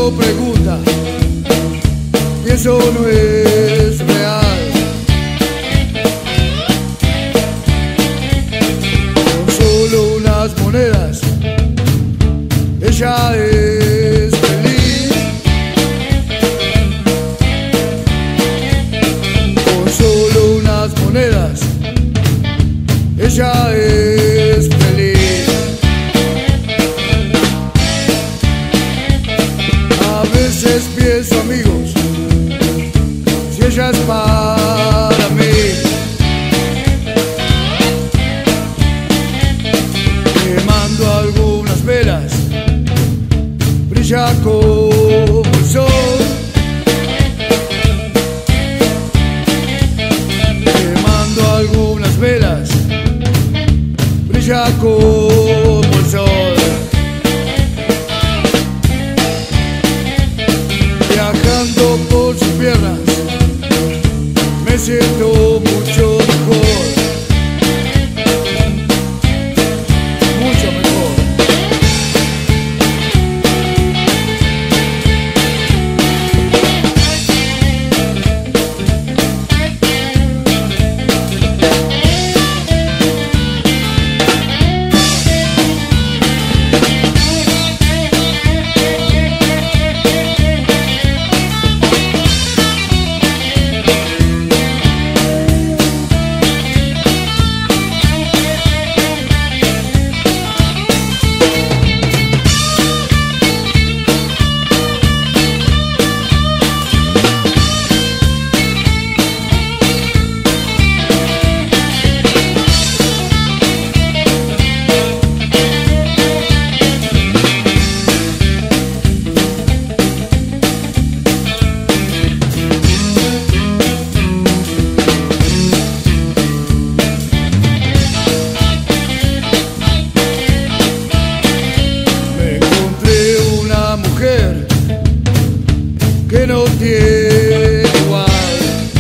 no pregunta y eso no es real. Con solo unas monedas ella es feliz. Con solo unas monedas ella es feliz. A veces pienso, amigos, si ella es para mí, quemando algunas velas, brilla como el sol. Quemando algunas velas, brilla como el sol. Viajando por sus piernas me siento mucho mejor, mucho mejor. Que no tiene igual.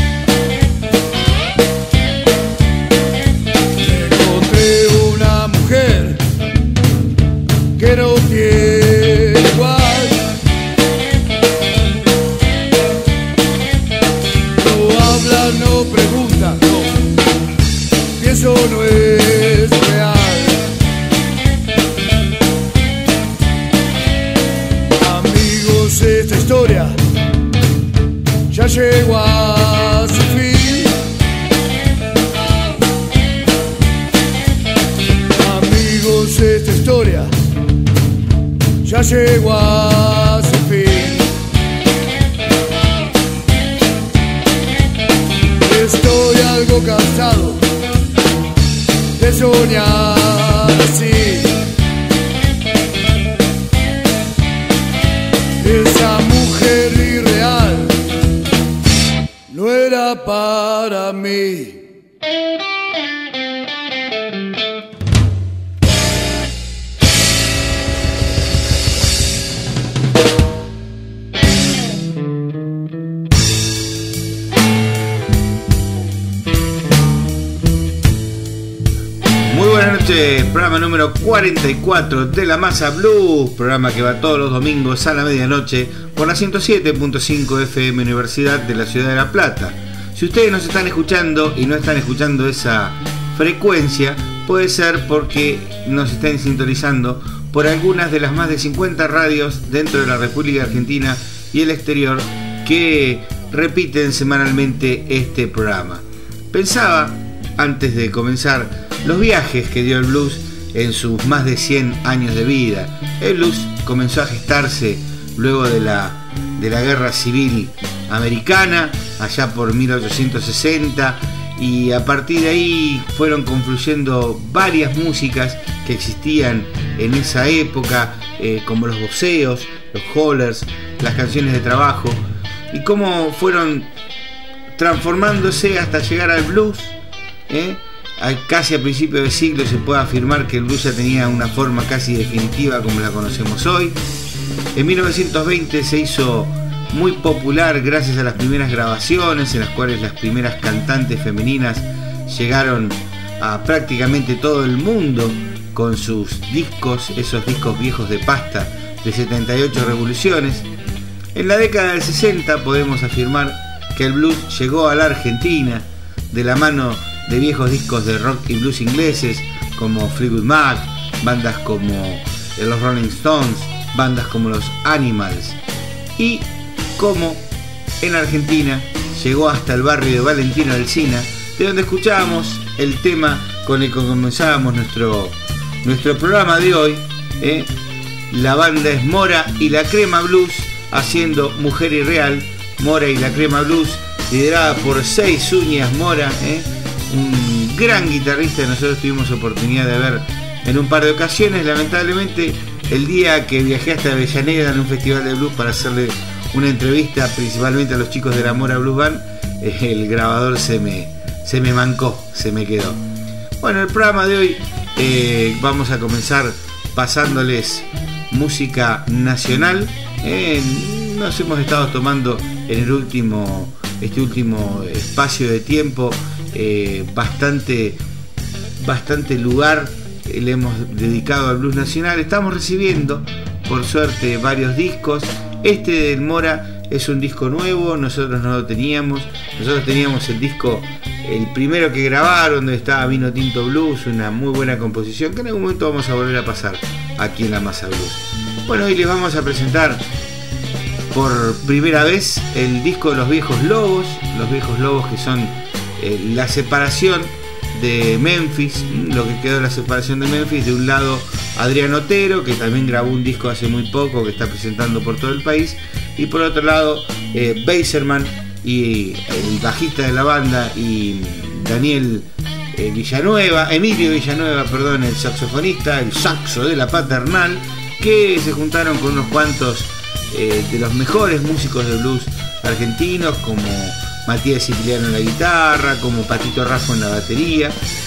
Encontré una mujer que no tiene igual. No habla, no pregunta, no, y eso no es real. Amigos, esta historia ya llegó a su fin. Amigos, esta historia ya llegó a su fin. Estoy algo cansado de soñar así. Esa mujer irreal no era para mí. Muy buenas noches, programa número 44 de La Masa Blues, programa que va todos los domingos a la medianoche por la 107.5 FM Universidad de la Ciudad de La Plata. Si ustedes nos están escuchando y no están escuchando esa frecuencia, puede ser porque nos estén sintonizando por algunas de las más de 50 radios dentro de la República Argentina y el exterior que repiten semanalmente este programa. Pensaba, antes de comenzar, los viajes que dio el blues en sus más de 100 años de vida. El blues comenzó a gestarse luego de la Guerra Civil Americana, allá por 1860, y a partir de ahí fueron confluyendo varias músicas que existían en esa época, como los boxeos, los hollers, las canciones de trabajo, y cómo fueron transformándose hasta llegar al blues. Casi a principios de siglo se puede afirmar que el blues ya tenía una forma casi definitiva como la conocemos hoy. En 1920 se hizo muy popular gracias a las primeras grabaciones en las cuales las primeras cantantes femeninas llegaron a prácticamente todo el mundo con sus discos, esos discos viejos de pasta de 78 revoluciones. En la década del 60 podemos afirmar que el blues llegó a la Argentina de la mano de viejos discos de rock y blues ingleses como Fleetwood Mac, bandas como los Rolling Stones, bandas como los Animals, y como en Argentina llegó hasta el barrio de Valentino Alsina, de donde escuchábamos el tema con el que comenzábamos nuestro programa de hoy. La banda es Mora y la Crema Blues, haciendo Mujer Irreal. Mora y la Crema Blues, liderada por Seis Uñas Mora, un gran guitarrista que nosotros tuvimos oportunidad de ver en un par de ocasiones. Lamentablemente, el día que viajé hasta Avellaneda en un festival de blues para hacerle una entrevista principalmente a los chicos de la Mora Blues Band, el grabador se me mancó, se me quedó. Bueno, el programa de hoy vamos a comenzar pasándoles música nacional. Nos hemos estado tomando en este último espacio de tiempo bastante lugar le hemos dedicado al blues nacional. Estamos recibiendo, por suerte, varios discos. Este del Mora es un disco nuevo, nosotros no lo teníamos. Nosotros teníamos el disco, el primero que grabaron, donde estaba Vino Tinto Blues, una muy buena composición que en algún momento vamos a volver a pasar aquí en La Masa Blues. Bueno, hoy les vamos a presentar por primera vez el disco de Los Viejos Lobos que son la separación de Memphis, lo que quedó de la separación de Memphis. De un lado, Adrián Otero, que también grabó un disco hace muy poco, que está presentando por todo el país, y por otro lado, Beiserman, y el bajista de la banda, y Emilio Villanueva, el saxofonista, el saxo de la Paternal, que se juntaron con unos cuantos de los mejores músicos de blues argentinos, como Matías Cipriano en la guitarra, como Patito Raffo en la batería,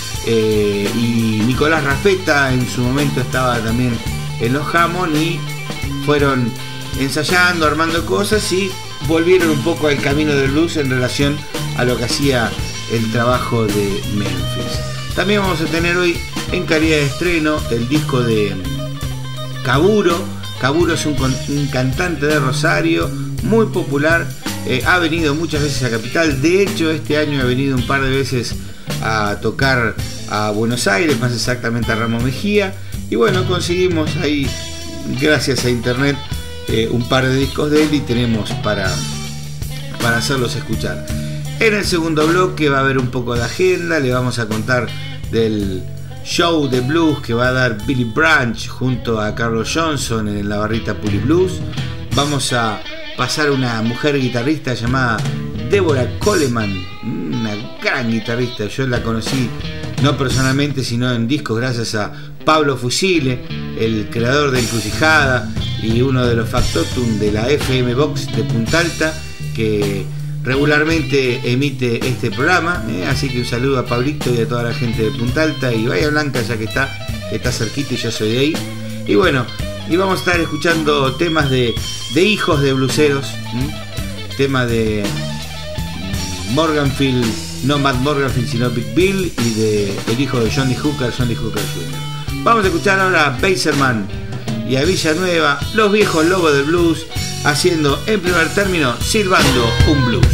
y Nicolás Rafeta en su momento estaba también en los Hammond, y fueron ensayando, armando cosas, y volvieron un poco al camino del blues en relación a lo que hacía el trabajo de Memphis. También vamos a tener hoy en calidad de estreno el disco de Caburo. Caburo es un cantante de Rosario muy popular, ha venido muchas veces a Capital. De hecho, este año ha venido un par de veces a tocar a Buenos Aires, más exactamente a Ramos Mejía, y bueno, conseguimos ahí, gracias a internet, un par de discos de él, y tenemos para hacerlos escuchar. En el segundo bloque va a haber un poco de agenda, le vamos a contar del show de blues que va a dar Billy Branch junto a Carlos Johnson en la barrita Puri Blues. Vamos a pasar una mujer guitarrista llamada Débora Coleman, una gran guitarrista. Yo la conocí no personalmente, sino en discos, gracias a Pablo Fusile, el creador de Encrucijada y uno de los factotum de la FM Box de Punta Alta, que regularmente emite este programa, así que un saludo a Pablito y a toda la gente de Punta Alta y Bahía Blanca, ya que está cerquita y yo soy de ahí. Y bueno, y vamos a estar escuchando temas de hijos de bluseros, tema de Morganfield, no Matt Morganfield sino Big Bill, y de el hijo de Johnny Hooker Jr. Vamos a escuchar ahora a Beiserman y a Villanueva, los viejos lobos del blues, haciendo en primer término Silbando un Blues.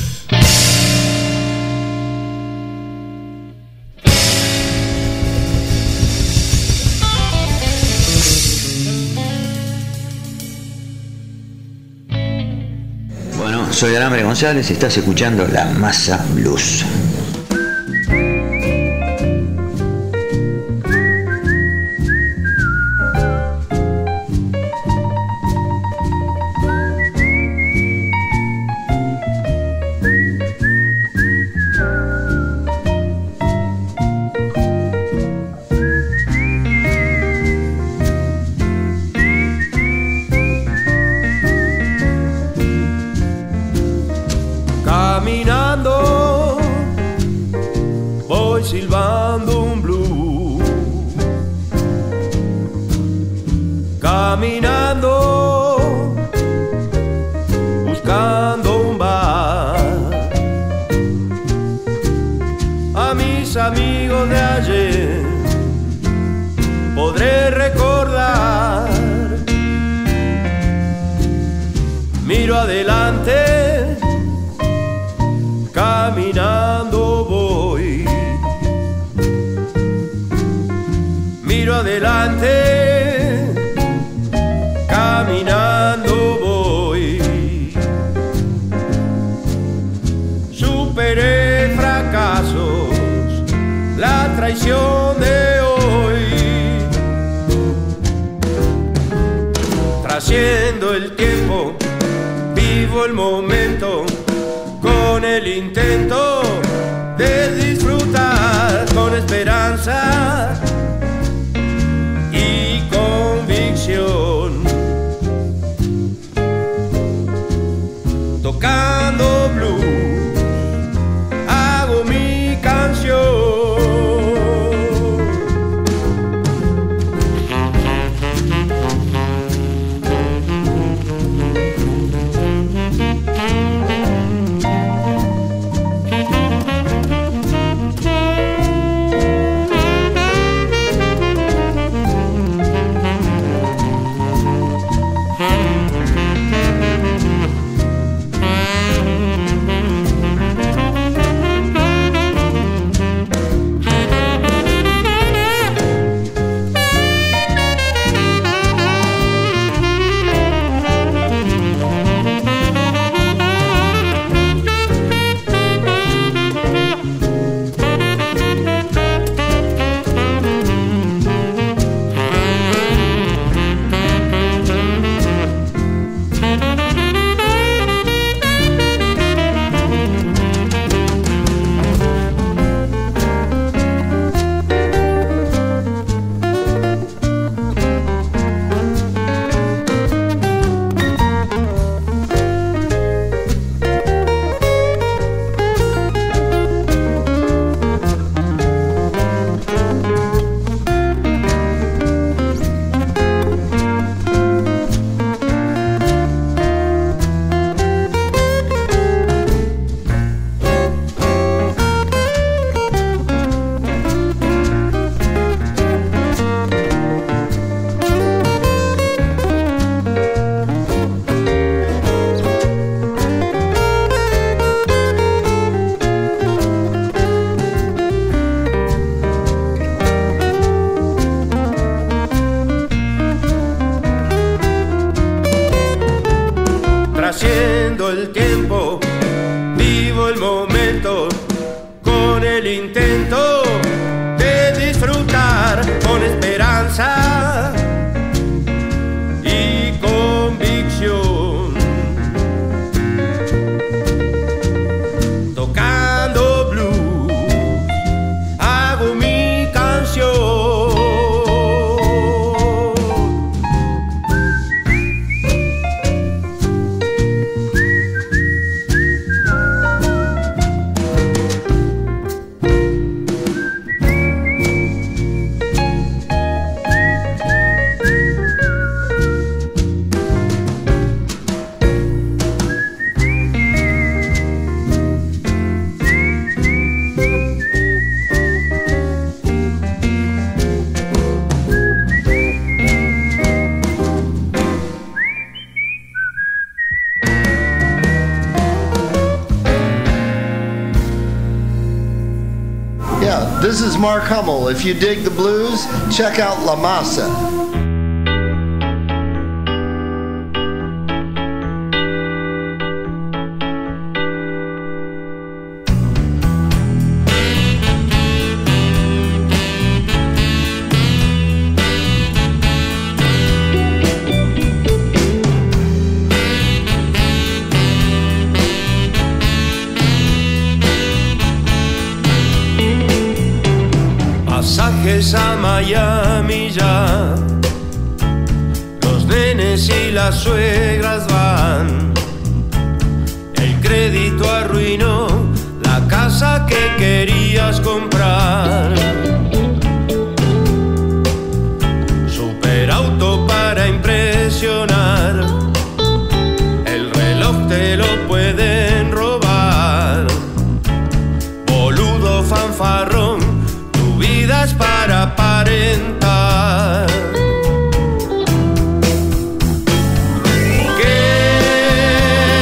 Bueno, soy Alambre González, estás escuchando La Masa Blues. adelante, caminando voy. Miro adelante, caminando voy. Superé fracasos, la traición de hoy. Trasciendo el tiempo, vivo el momento con el intento de disfrutar con esperanza y convicción. Tocando blues, hago mi canción. Trasciendo el tiempo, vivo el momento con el intento de disfrutar con esperanza y convicción. Tocando blues, hago mi canción. This is Mark Hummel. If you dig the blues, check out La Masa. Pasajes a Miami ya, los nenes y las suegras van. El crédito arruinó la casa que querías comprar. Superauto para impresionar, el reloj te lo pueden robar. Boludo fanfarrón, vida es para aparentar. ¿Qué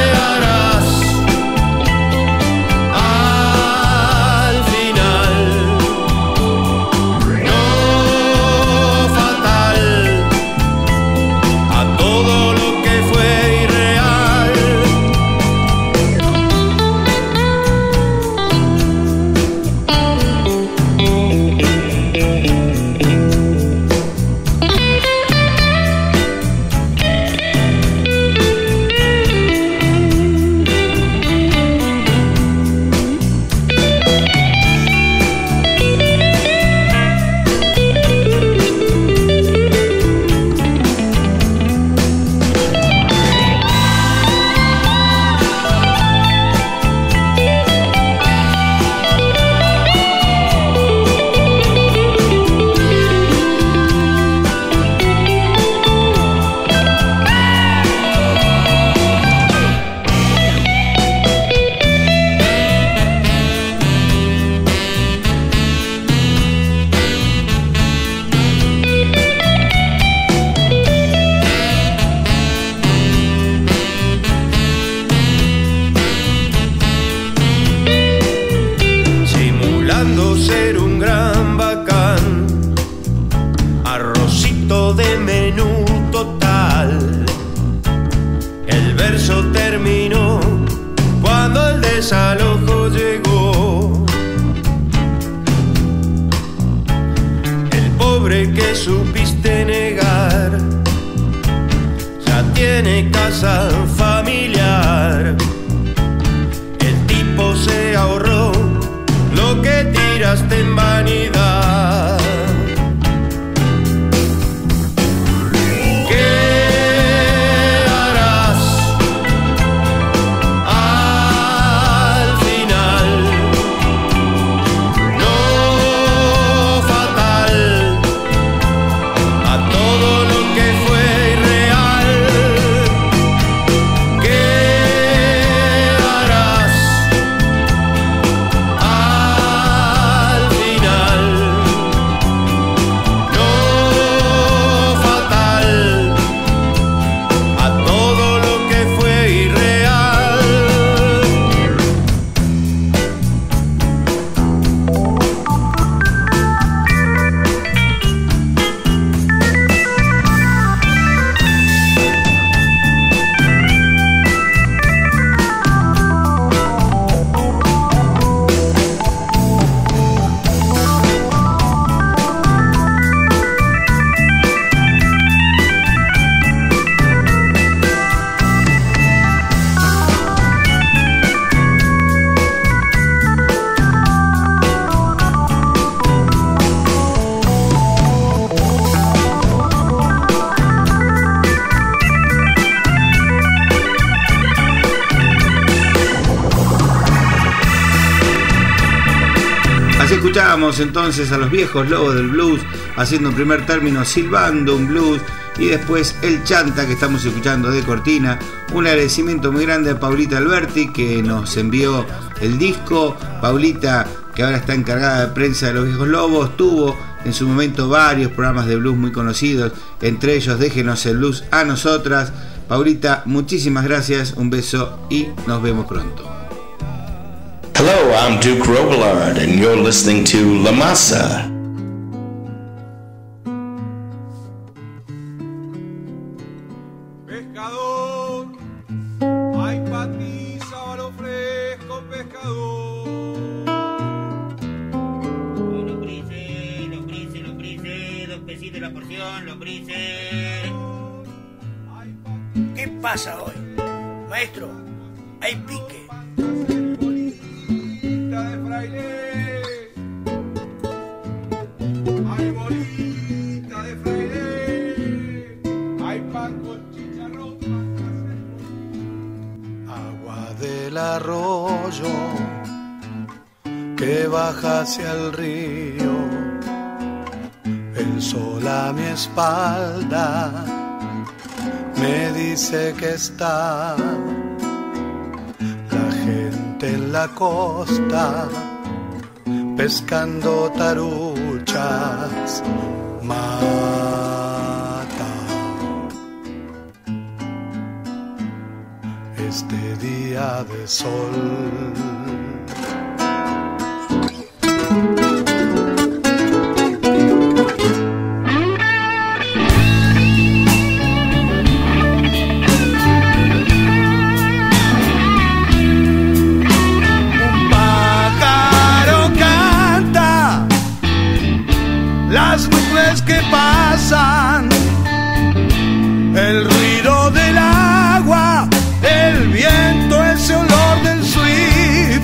tiene casa familiar. El tipo se ahorró lo que tiraste en vanidad. Escuchábamos entonces a los viejos lobos del blues haciendo en primer término silbando un blues y después el chanta que estamos escuchando de cortina. Un agradecimiento muy grande a Paulita Alberti que nos envió el disco. Paulita, que ahora está encargada de prensa de los viejos lobos, tuvo en su momento varios programas de blues muy conocidos, entre ellos Déjenos el blues a nosotras. Paulita, muchísimas gracias, un beso y nos vemos pronto. Hello, I'm Duke Robillard, and you're listening to La Masa. Pescador, hay pa' ti sábalo fresco, pescador. Lombrices, 2 pesitos la porción, lombrices. ¿Qué pasa hoy? Maestro, hay pique. Hay bolita de fraile, hay pan con chicharrón. Agua del arroyo que baja hacia el río, el sol a mi espalda me dice que está la gente en la costa pescando taruchas. Mata este día de sol. Que pasan, el ruido del agua, el viento, ese olor del Swift.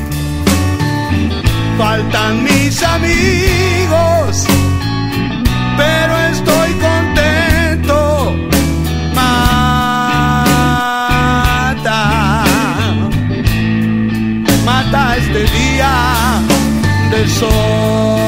Faltan mis amigos, pero estoy contento. Mata este día de sol.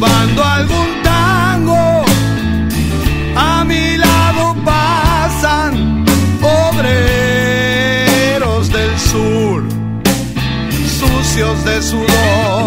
tumbando algún tango. A mi lado pasan obreros del sur, sucios de sudor,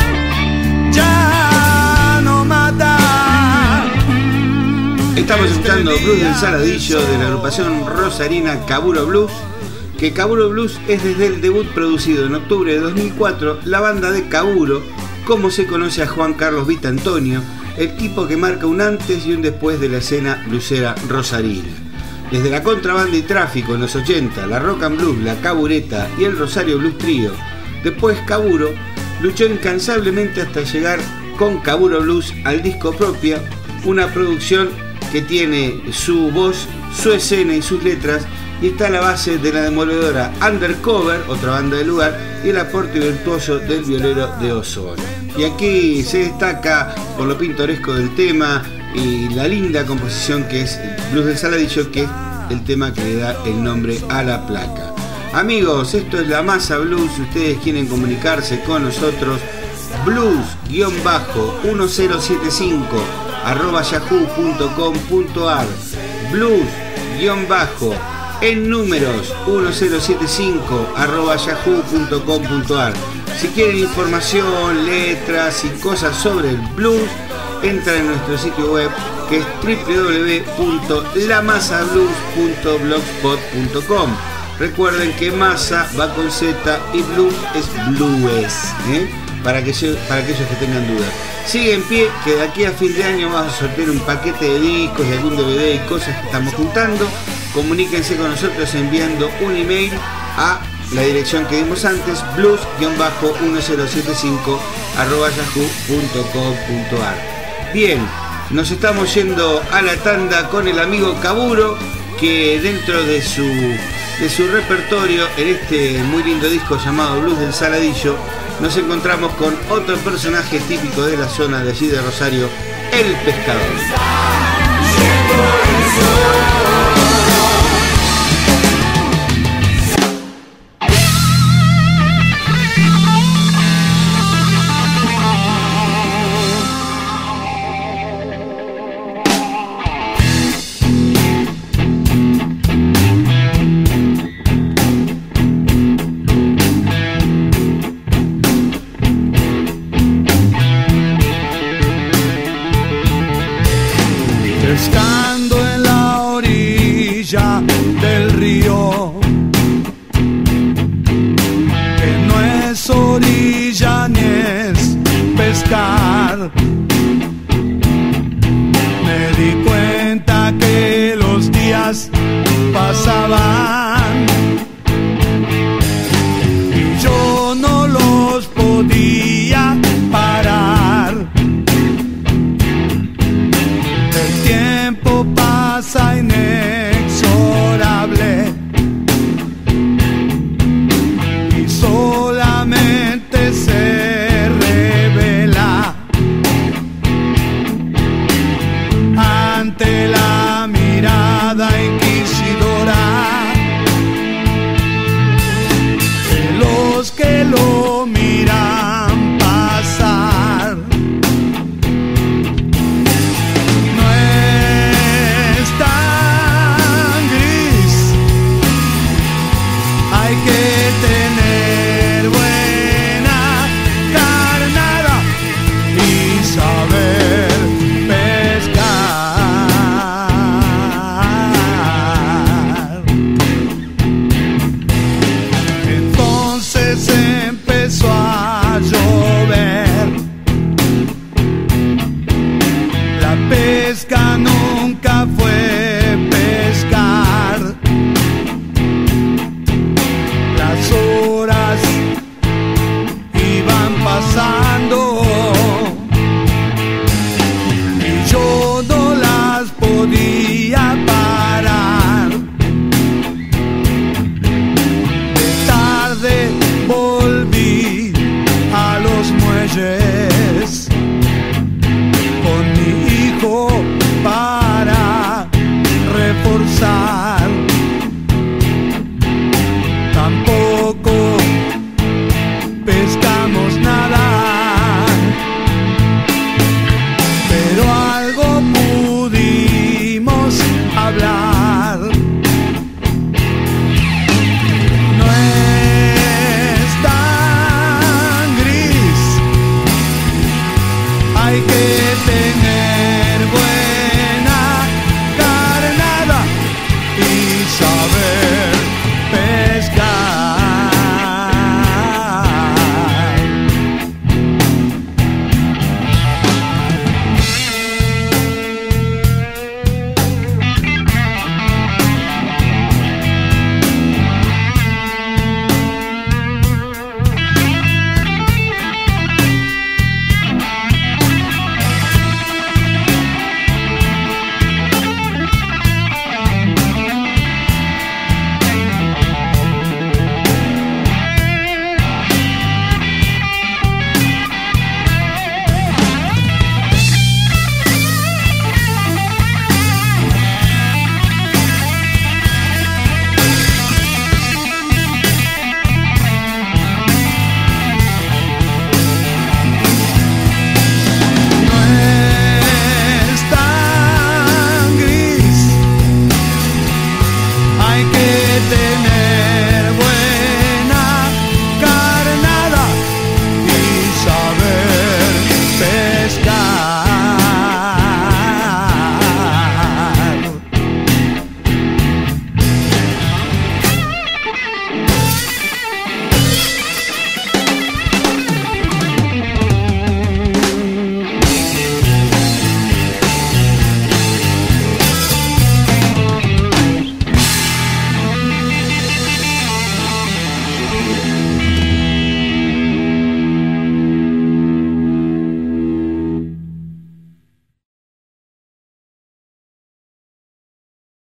ya no matan. Estamos escuchando Blues del Saladillo de la agrupación rosarina Caburo Blues, que Caburo Blues es desde el debut producido en octubre de 2004, la banda de Caburo, como se conoce a Juan Carlos Vitantonio, el tipo que marca un antes y un después de la escena bluesera rosarina. Desde la Contrabanda y Tráfico en los 80, la Rock and Blues, la Cabureta y el Rosario Blues Trio, después Caburo luchó incansablemente hasta llegar con Caburo Blues al disco Propia, una producción que tiene su voz, su escena y sus letras, y está a la base de la demoledora Undercover, otra banda del lugar, y el aporte virtuoso del violero de Ozono. Y aquí se destaca por lo pintoresco del tema y la linda composición que es Blues del Saladillo, que es el tema que le da el nombre a la placa. Amigos, esto es La Masa Blues. Si ustedes quieren comunicarse con nosotros, blues-1075 @yahoo.com.ar, blues- en números 1075 @yahoo.com.ar. Si quieren información, letras y cosas sobre el blues, entran en nuestro sitio web, que es www.lamasablues.blogspot.com. Recuerden que masa va con Z y blues es blues, para aquellos que tengan dudas. Sigue en pie, que de aquí a fin de año vamos a sortear un paquete de discos y algún DVD y cosas que estamos juntando. Comuníquense con nosotros enviando un email a la dirección que dimos antes, blues-1075 @yahoo.com.ar. Bien, nos estamos yendo a la tanda con el amigo Caburo, que dentro de su repertorio, en este muy lindo disco llamado Blues del Saladillo, nos encontramos con otro personaje típico de la zona de allí de Rosario, el pescador. Pescando en la orilla del río, que no es orilla ni es pescar. Me di cuenta que los días pasaban y yo no los podía parar. El tiempo pasa inexorable y solamente se revela ante la mirada inquisidora de los que lo miran pasar. Hay que tener buena carnada y saber pescar. Entonces empezó a llover. La pesca nunca fue pescar. Las horas iban pasando y yo no las podía parar. De tarde volví a los muelles con mi hijo para hay que tener buena carnada y saber pescar. Tener buena carnada y saber pescar.